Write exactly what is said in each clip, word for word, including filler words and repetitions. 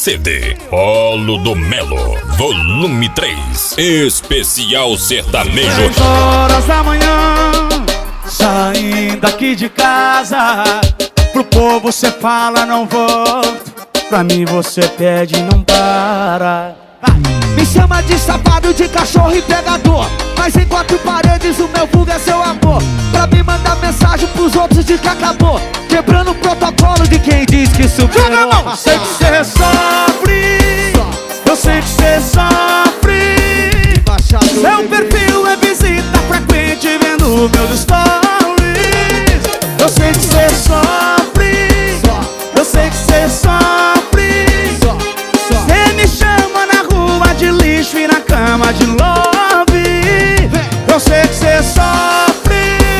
C D Polo do Melo, volume três, especial sertanejo. Seis horas da manhã, saindo aqui de casa. Pro povo cê fala não volto, pra mim você pede e não para. Me chama de safado, de cachorro e pegador, mas em quatro paredes o meu vulgo é seu amor. Pra mim mandar mensagem pros outros de que acabou, quebrando o protocolo de quem diz que superou. Eu sei que cê sofre, eu sei que cê sofre. Seu perfil é visita frequente vendo meus stories. Eu sei que cê sofre, eu sei que cê sofre. Cê me chama na rua de lixo e na cama de love. Eu sei que cê sofre.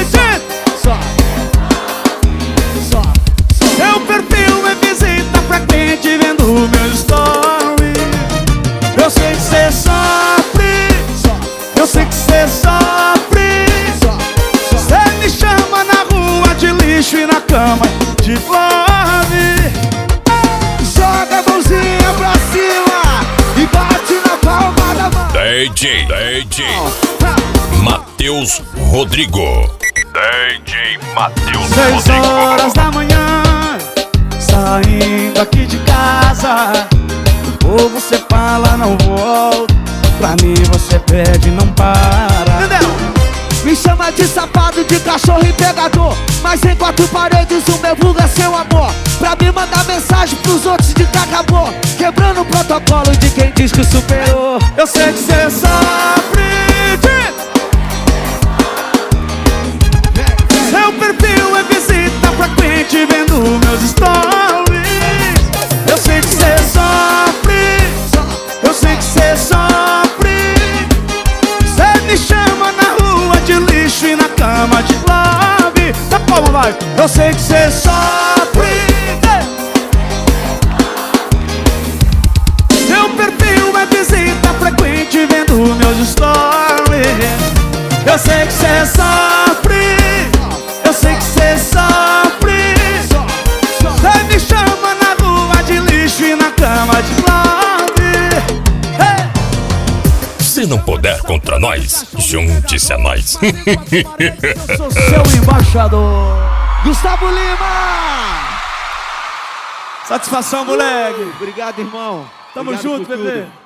Seu perfil é visita frequente vendo meus stories. Eu sei que cê sofre, eu sei que cê sofre. Cê me chama na rua de lixo e na cama de love. Joga a mãozinha pra cima e bate na palma da mão. D J, D J Matheus Rodrigo. D J Matheus Rodrigo. Seis horas da manhã, saindo aqui de casa. Ou você fala não volto, pra mim você pede e não para. Entendeu? Me chama de safado, de cachorro e pegador, mas em quatro paredes o meu vulgo é seu amor. Pra mim mandar mensagem pros outros de que acabou, quebrando o protocolo de quem diz que superou. Eu sei que cê sofre. Seu perfil é visita frequente vendo meus stories. Eu sei que cê sofre, eu sei que cê sofre. Cê me chama na rua de lixo e na cama de love. Tá como vai? Eu sei que cê sofre. Seu perfil é visita frequente vendo meus stories. Eu sei que cê sofre, eu sei que cê sofre. Cê me chama na rua de lixo e na cama de love. Hey! Se não puder contra nós, junte-se a nós. Eu sou seu embaixador, Gustavo Lima. Satisfação, moleque. Obrigado, irmão. Tamo Obrigado junto, por bebê. tudo.